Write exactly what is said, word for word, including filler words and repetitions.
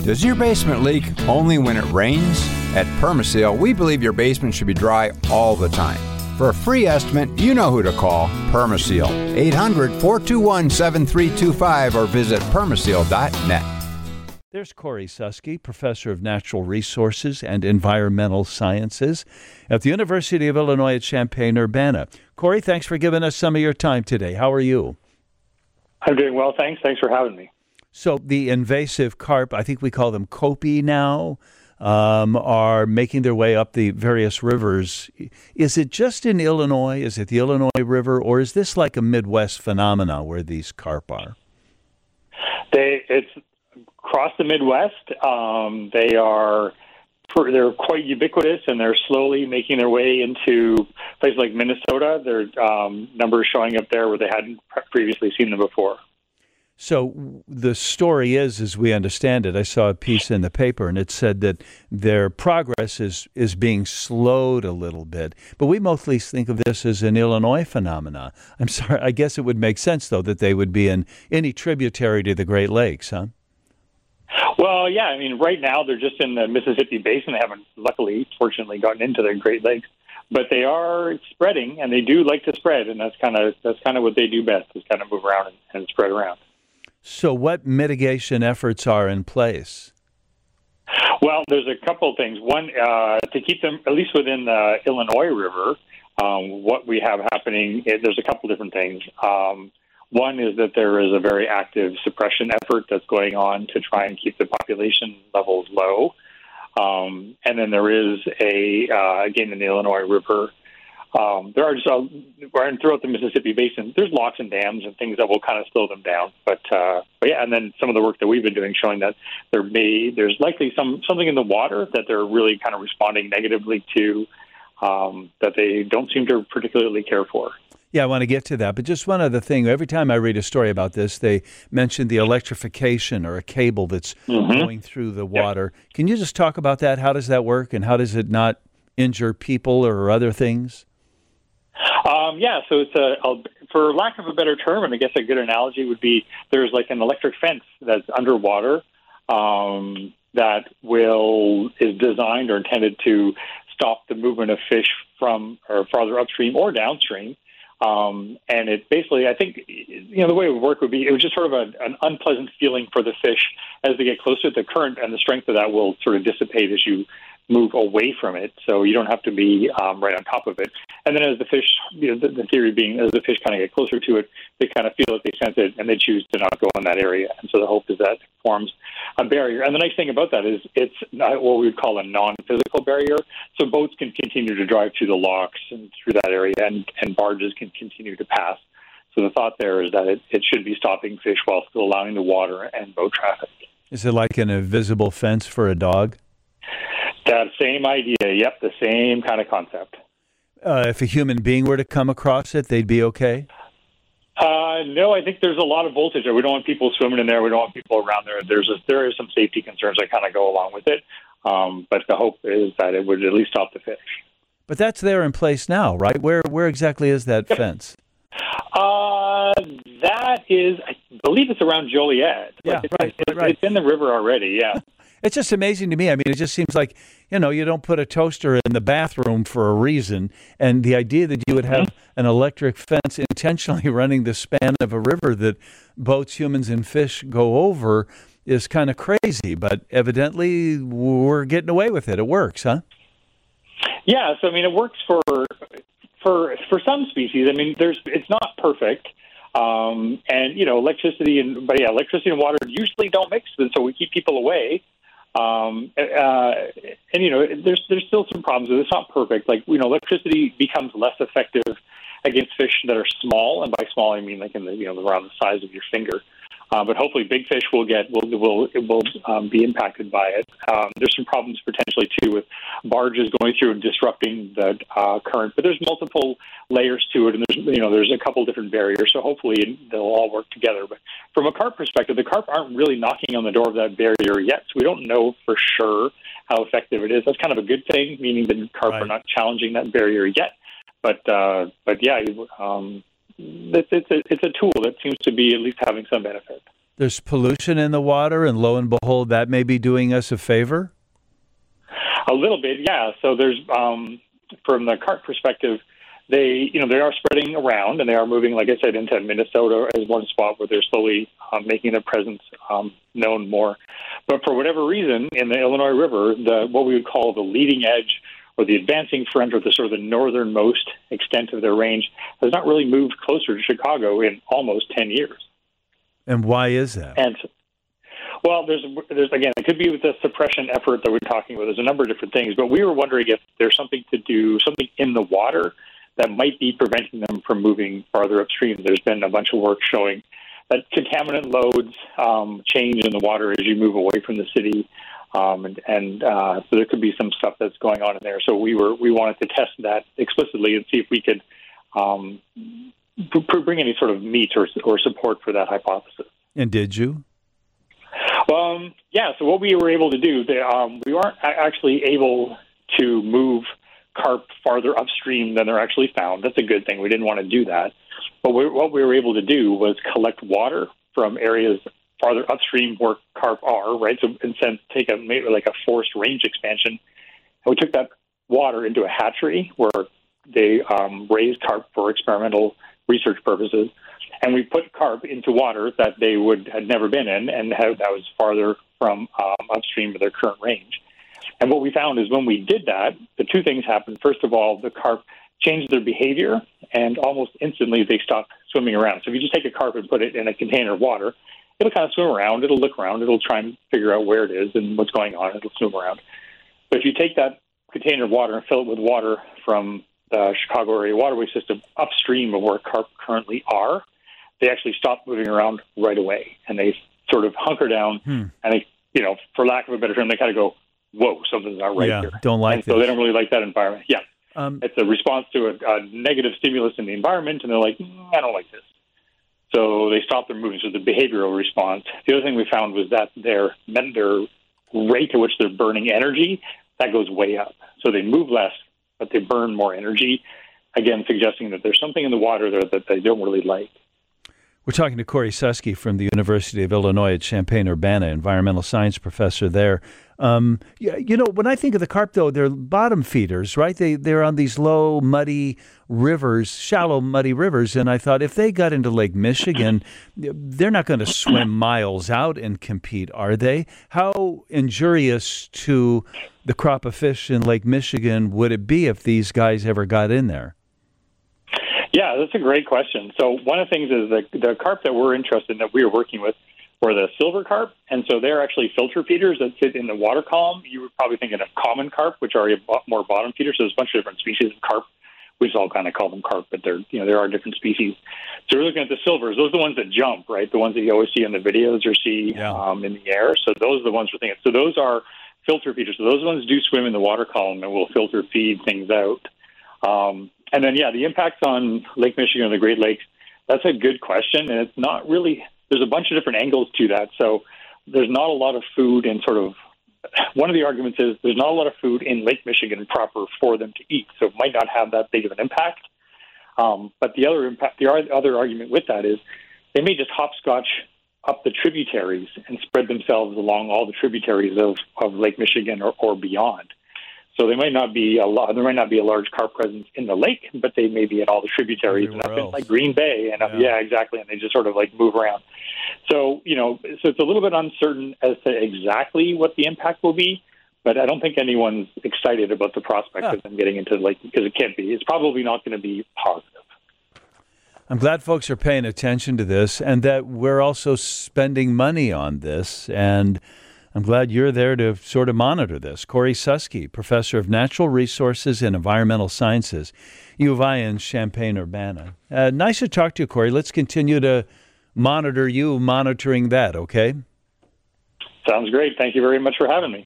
Does your basement leak only when it rains? At Permaseal, we believe your basement should be dry all the time. For a free estimate, you know who to call. Permaseal. eight hundred, four two one, seven three two five or visit permaseal dot net. There's Corey Susky, Professor of Natural Resources and Environmental Sciences at the University of Illinois at Champaign-Urbana. Corey, thanks for giving us some of your time today. How are you? I'm doing well, thanks. Thanks for having me. So the invasive carp, I think we call them Kopi now, um, are making their way up the various rivers. Is it just in Illinois? Is it the Illinois River? Or is this like a Midwest phenomena where these carp are? They, it's across the Midwest. Um, they are they're quite ubiquitous, and they're slowly making their way into places like Minnesota. There are um, numbers showing up there where they hadn't previously seen them before. So the story is, as we understand it, I saw a piece in the paper, and it said that their progress is, is being slowed a little bit. But we mostly think of this as an Illinois phenomena. I'm sorry, I guess it would make sense, though, that they would be in any tributary to the Great Lakes, huh? Well, yeah, I mean, right now they're just in the Mississippi Basin. They haven't, luckily, fortunately, gotten into the Great Lakes. But they are spreading, and they do like to spread, and that's kind of that's kind of what they do best, is kind of move around and, and spread around. So what mitigation efforts are in place? Well, there's a couple of things. One, uh, to keep them at least within the Illinois River, um, what we have happening, there's a couple different things. Um, one is that there is a very active suppression effort that's going on to try and keep the population levels low. Um, and then there is a, uh, again, in the Illinois River, Um, there are just, uh, and throughout the Mississippi Basin, there's locks and dams and things that will kind of slow them down. But, uh, but yeah, and then some of the work that we've been doing showing that there may, there's likely some something in the water that they're really kind of responding negatively to, um, that they don't seem to particularly care for. Yeah, I want to get to that. But just one other thing. Every time I read a story about this, they mention the electrification or a cable that's mm-hmm. going through the water. Yep. Can you just talk about that? How does that work, and how does it not injure people or other things? Um, yeah, so it's a, a, for lack of a better term, and I guess a good analogy would be there's like an electric fence that's underwater um, that will is designed or intended to stop the movement of fish from or farther upstream or downstream. Um, and it basically, I think, you know, the way it would work would be it was just sort of a, an unpleasant feeling for the fish as they get closer. The current and the strength of that will sort of dissipate as you move away from it, so you don't have to be um, right on top of it. And then as the fish, you know, the, the theory being as the fish kind of get closer to it, they kind of feel it, they sense it, and they choose to not go in that area. And so the hope is that it forms a barrier. And the nice thing about that is it's not what we would call a non-physical barrier, so boats can continue to drive through the locks and through that area, and, and barges can continue to pass. So the thought there is that it, it should be stopping fish while still allowing the water and boat traffic. Is it like an invisible fence for a dog? That same idea, yep, the same kind of concept. Uh, if a human being were to come across it, they'd be okay? Uh, no, I think there's a lot of voltage there. We don't want people swimming in there. We don't want people around there. There's a, there are some safety concerns that kind of go along with it, um, but the hope is that it would at least stop the fish. But that's there in place now, right? Where where exactly is that fence? Uh, that is, I believe it's around Joliet. Yeah, like it's, right, it's, right. It's in the river already, yeah. It's just amazing to me. I mean, it just seems like, you know, you don't put a toaster in the bathroom for a reason. And the idea that you would have an electric fence intentionally running the span of a river that boats, humans, and fish go over is kind of crazy. But evidently, we're getting away with it. It works, huh? Yeah, so, I mean, it works for for for some species. I mean, there's it's not perfect. Um, and, you know, electricity and, but yeah, electricity and water usually don't mix, and so we keep people away. Um, uh, and, you know, there's there's still some problems with it. It's not perfect. Like, you know, electricity becomes less effective against fish that are small, and by small I mean like in the, you know, around the size of your finger. Uh, but hopefully big fish will get will will will um, be impacted by it. Um, there's some problems potentially too with barges going through and disrupting the uh, current. But there's multiple layers to it, and there's you know there's a couple different barriers. So hopefully they'll all work together. But from a carp perspective, the carp aren't really knocking on the door of that barrier yet, so we don't know for sure how effective it is. That's kind of a good thing, meaning the carp right. are not challenging that barrier yet. But uh, but yeah. Um, It's, it's, a, it's a tool that seems to be at least having some benefit. There's pollution in the water, and lo and behold, that may be doing us a favor? A little bit, yeah. So there's, um, from the carp perspective, they, you know, they are spreading around, and they are moving, like I said, into Minnesota as one spot where they're slowly um, making their presence um, known more. But for whatever reason, in the Illinois River, the what we would call the leading edge or the advancing front, or the sort of the northernmost extent of their range, has not really moved closer to Chicago in almost ten years. And why is that? And well, there's, there's again, it could be with the suppression effort that we're talking about. There's a number of different things, but we were wondering if there's something to do, something in the water that might be preventing them from moving farther upstream. There's been a bunch of work showing that contaminant loads um, change in the water as you move away from the city, um, and, and uh, so there could be some stuff that's going on in there. So we were we wanted to test that explicitly and see if we could um, bring any sort of meat or, or support for that hypothesis. And did you? Um, yeah, so what we were able to do, they, um, we weren't actually able to move carp farther upstream than they're actually found. That's a good thing. We didn't want to do that. But we, what we were able to do was collect water from areas farther upstream where carp are, right? So instead, take a like a forced range expansion. And we took that water into a hatchery where they um, raised carp for experimental research purposes. And we put carp into water that they would had never been in, and have, that was farther from um, upstream of their current range. And what we found is when we did that, the two things happened. First of all, the carp changed their behavior, and almost instantly they stopped swimming around. So if you just take a carp and put it in a container of water, it'll kind of swim around. It'll look around. It'll try and figure out where it is and what's going on. It'll swim around. But if you take that container of water and fill it with water from the Chicago area waterway system upstream of where carp currently are, they actually stop moving around right away, and they sort of hunker down, hmm. and they, you know, for lack of a better term, they kind of go, whoa, something's not right yeah, here. Don't like and this. So they don't really like that environment. Yeah. Um, it's a response to a, a negative stimulus in the environment, and they're like, mm, I don't like this. So they stop their moving. So the behavioral response. The other thing we found was that their, their rate at which they're burning energy, that goes way up. So they move less, but they burn more energy, again, suggesting that there's something in the water there that they don't really like. We're talking to Corey Susky from the University of Illinois at Champaign-Urbana, environmental science professor there. Um, yeah, you know, when I think of the carp, though, they're bottom feeders, right? They, they're on these low, muddy rivers, shallow, muddy rivers. And I thought if they got into Lake Michigan, they're not going to swim miles out and compete, are they? How injurious to the crop of fish in Lake Michigan would it be if these guys ever got in there? Yeah, that's a great question. So one of the things is the, the carp that we're interested in, that we are working with, were the silver carp. And so they're actually filter feeders that sit in the water column. You would probably think of common carp, which are a more bottom feeders. So there's a bunch of different species of carp. We just all kind of call them carp, but they're, you know, there are different species. So we're looking at the silvers. Those are the ones that jump, right? The ones that you always see in the videos or see yeah. um, in the air. So those are the ones we're thinking. So those are filter feeders. So those ones do swim in the water column and will filter feed things out. Um, And then, yeah, the impacts on Lake Michigan and the Great Lakes, that's a good question. And it's not really, there's a bunch of different angles to that. So there's not a lot of food in sort of, one of the arguments is there's not a lot of food in Lake Michigan proper for them to eat. So it might not have that big of an impact. Um, but the other impact, the other argument with that is they may just hopscotch up the tributaries and spread themselves along all the tributaries of, of Lake Michigan or, or beyond. So they might not be a lot. There might not be a large carp presence in the lake, but they may be in all the tributaries and up in like Green Bay and up, yeah. yeah, exactly. And they just sort of like move around. So you know, so it's a little bit uncertain as to exactly what the impact will be. But I don't think anyone's excited about the prospect yeah. of them getting into the lake because it can't be. It's probably not going to be positive. I'm glad folks are paying attention to this, and that we're also spending money on this. And I'm glad you're there to sort of monitor this. Corey Susky, professor of natural resources and environmental sciences, U of I in Champaign-Urbana. Uh, nice to talk to you, Corey. Let's continue to monitor you monitoring that, okay? Sounds great. Thank you very much for having me.